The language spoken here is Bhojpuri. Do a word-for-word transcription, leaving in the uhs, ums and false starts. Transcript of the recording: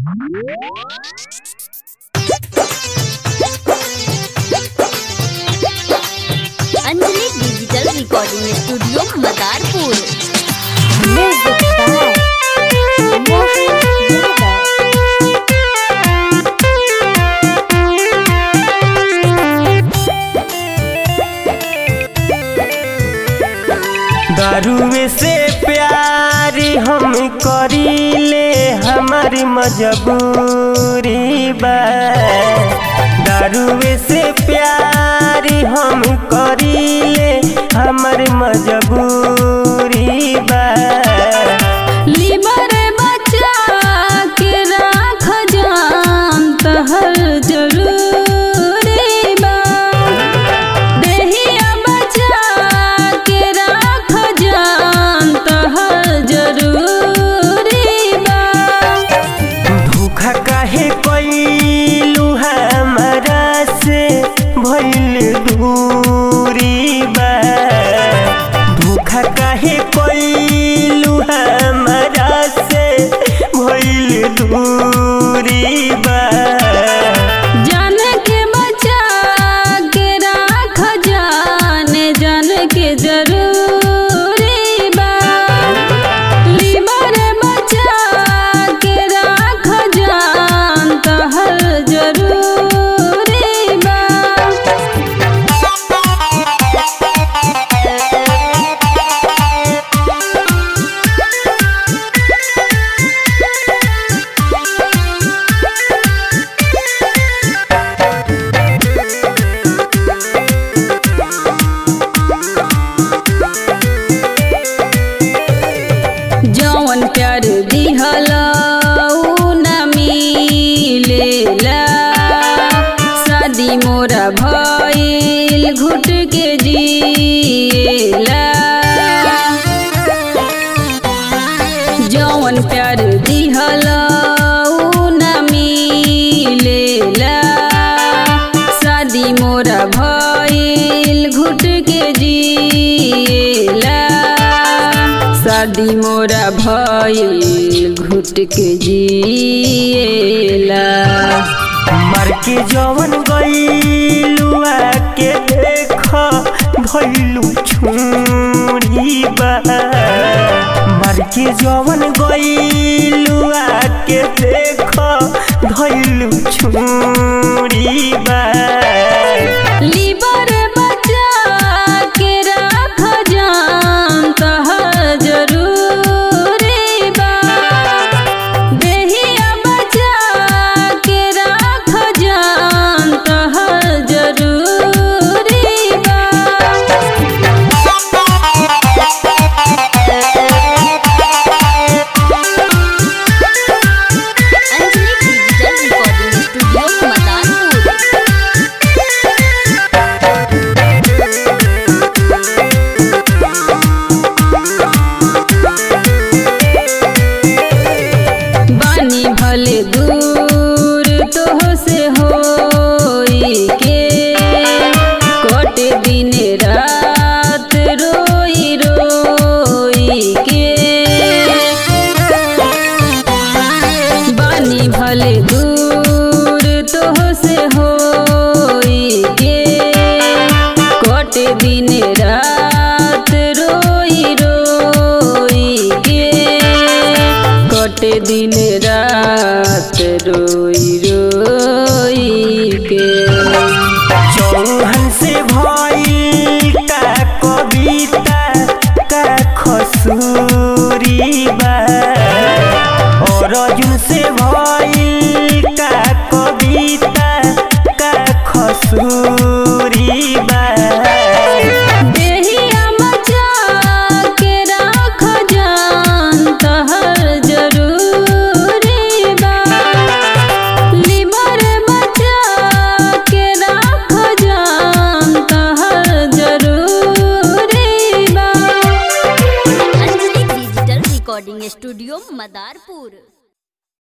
Anjali digital recording studio Madarpur. दारुए से प्यार हम करीले हमारी मजबूरी बा। दारुए से प्यार हम करीले हमारी मजबूरी बा। लिबर बचा के राख जान तहर जरूरी बा। देहिया बचा के राख जान तहर जरूरी बा। धोखा काहे कइलू हमरा से भइल दूरी बा। धोखा काहे कइलू हमरा से भइल दूरी बा। जान के बचा के राख जान जान के जरूरी बा। लिबर बचा के राख जान तहर जरूरी बा। जौन प्यार दिहला ऊ न मिलेला। शादी मोरा भइल घुट के जिएला। जौन प्यार दिहला ऊ न मिलेला। शादी मोरा भइल घुट के जिएला। शादी मोरा भइल घुट के जिएला। मर के जवन गइलू आके देख भइलू छुरी बा। मर के जवन गइलू आके देख भइलू छुरी बा। लिबर बचा के राख जान तहर जरूरी बा। देहिया बचा के राख जान तहर जरूरी बा। Anjali digital recording studio Madarpur. बानी भले दूर तोह से होई के। कटे दिन रात रोई रोई के। बानी भले दूर तोह से होई के। कटे दिन रात रोई रोई के। कटे दिन रात रोई रोई के। चौहन से भइल का कविता का खसूरी बा।